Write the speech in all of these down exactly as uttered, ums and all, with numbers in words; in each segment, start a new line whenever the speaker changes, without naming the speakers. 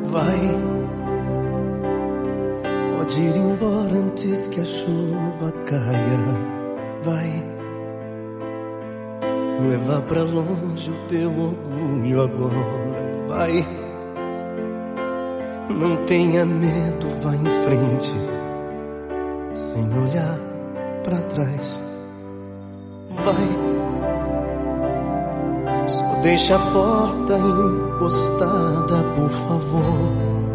vai. Pode ir embora antes que a chuva caia, vai. Levar pra longe o teu orgulho agora, vai. Não tenha medo, vá em frente, sem olhar pra trás, vai. Só deixa a porta encostada, por favor.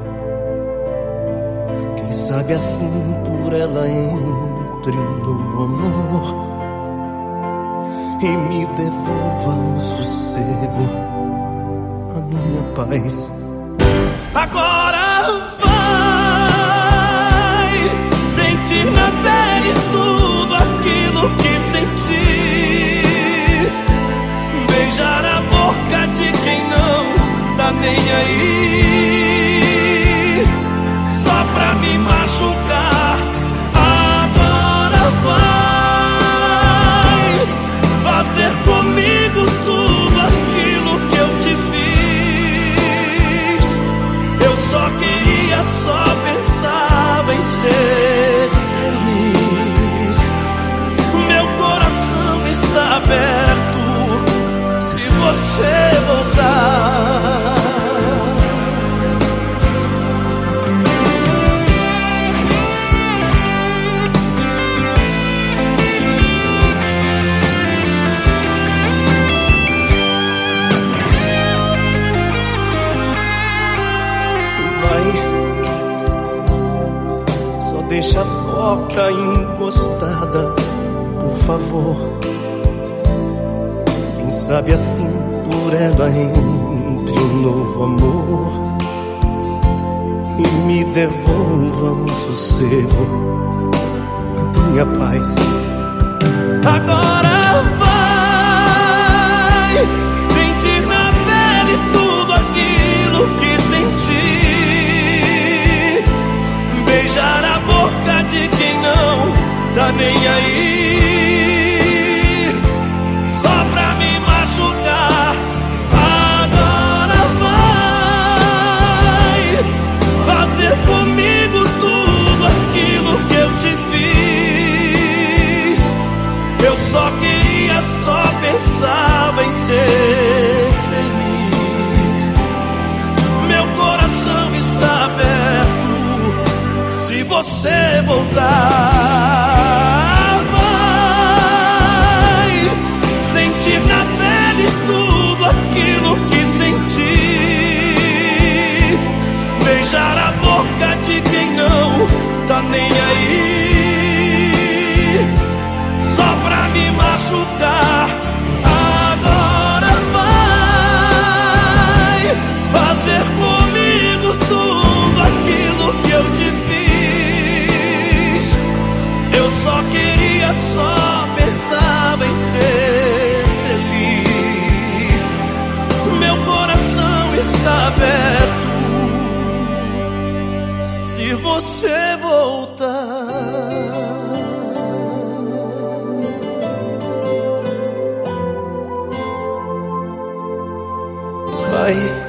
Quem sabe assim por ela entre no amor e me devolva o sossego, a minha paz. Agora vai sentir na pele tudo aquilo que senti, beijar a boca de quem não tá nem aí, só pra me machucar. Agora vai fazer comigo tudo aquilo que eu te fiz. Eu só queria, só pensava em ser feliz. Meu coração está aberto se você voltar. Deixa a porta encostada, por favor. Quem sabe assim por ela entre um novo amor e me devolva o sossego, a minha paz. Agora vai sentir na pele tudo aquilo que senti, beijar a boca de quem não tá nem aí, só pra me machucar. Agora vai fazer comigo tudo aquilo que eu te fiz. Eu só queria, só pensava em ser feliz. Meu coração está aberto se você voltar. Vai sentir na pele tudo aquilo que senti, beijar a boca de quem não tá nem aí, só pra me machucar. Agora vai fazer comigo tudo aquilo que eu te fiz. Eu só queria, só pensava em ser feliz. Meu coração está aberto se você voltar. Vai.